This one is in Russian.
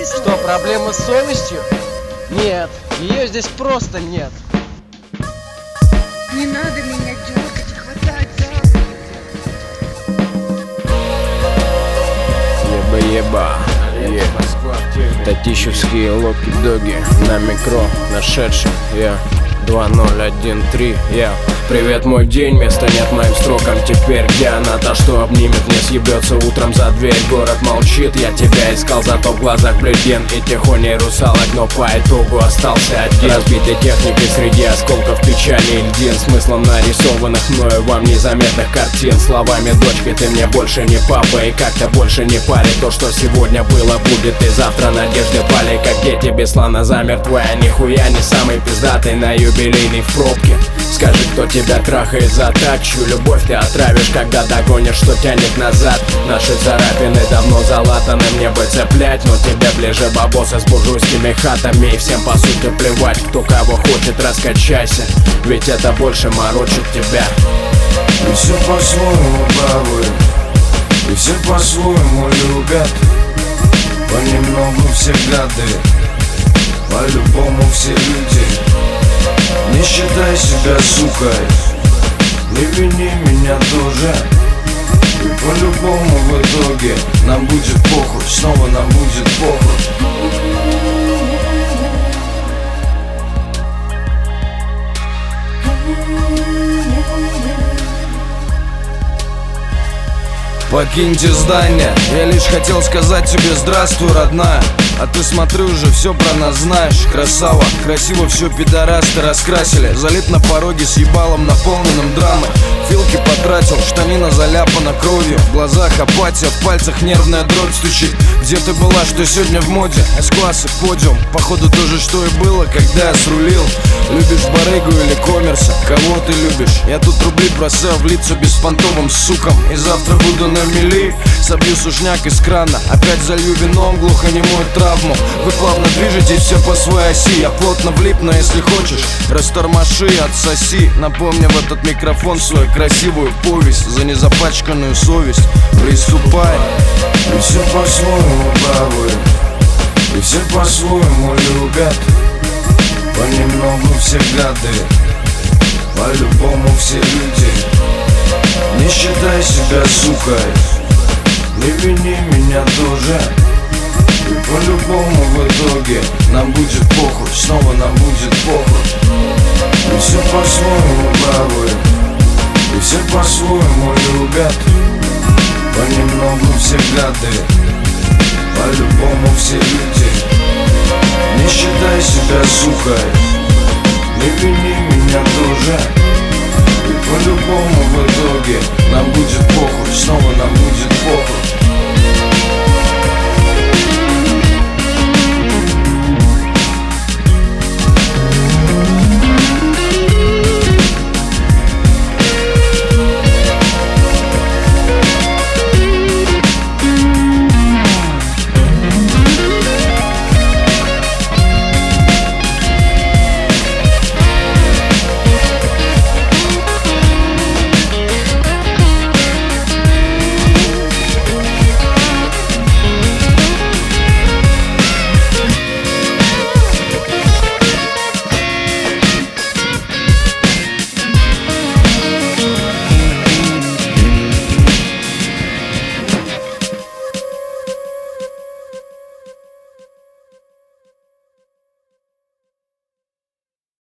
Что, проблема с совестью? Нет, ее здесь просто нет. Не надо меня дергать и хватать за руки. Еба, Татищевские локи-доги на микро нашедшим, 2013, Привет, мой день, места нет моим строкам теперь. Где она, та, что обнимет, не съебется утром за дверь. Город молчит, я тебя искал, зато в глазах бледен и тихоней русалок, но по итогу остался один. Разбитой техникой среди осколков печали и льдин, смыслом нарисованных мною вам незаметных картин. Словами: дочка, ты мне больше не папа, и как-то больше не парит то, что сегодня было, будет и завтра. Надежды пали, как дети без слона замертвая. Нихуя не самый пиздатый на юбилейной в пробке. Скажи, кто тебя трахает за так, чью любовь ты отравишь, когда догонишь, что тянет назад. Наши царапины давно залатаны, мне бы цеплять, но тебе ближе бабосы с буржуйскими хатами. И всем по сути плевать, кто кого хочет, раскачайся, ведь это больше морочит тебя. И все по-своему правы, и все по-своему любят. Понемногу все гады, по-любому все люди. Не считай себя сукой, не вини меня тоже. И по-любому в итоге нам будет похуй, снова нам будет похуй. Покиньте здание, я лишь хотел сказать тебе здравствуй, родная. А ты, смотри, уже все про нас знаешь. Красава, красиво все пидорасты раскрасили. Залит на пороге с ебалом, наполненным драмой. Филки потратил, штанина заляпана кровью. В глазах апатия, в пальцах нервная дробь стучит. Где ты была, что сегодня в моде? С-классы, подиум, походу то же, что и было, когда я срулил. Любишь барыгу или коммерса? Кого ты любишь? Я тут рубли бросаю в лицо беспонтовым сукам. И завтра буду на мели, собью сушняк из крана. Опять залью вином глухонемую травму. Вы плавно движетесь все по своей оси. Я плотно влип, но если хочешь, растормоши, отсоси. Напомни в этот микрофон свою красивую повесть за незапачканную совесть. Приступай. И все по-своему правы, и все по-своему любят. Понемногу все гады, по-любому все люди. Не считай себя сукой, не вини меня тоже. И по-любому в итоге нам будет похуй, снова нам будет похуй. И все по-своему правы, и все по-своему любят. Понемногу все гады, по-любому все люди. Не считай себя сукой, не вини меня тоже. И по-любому в итоге нам будет похуй, снова нам будет похуй.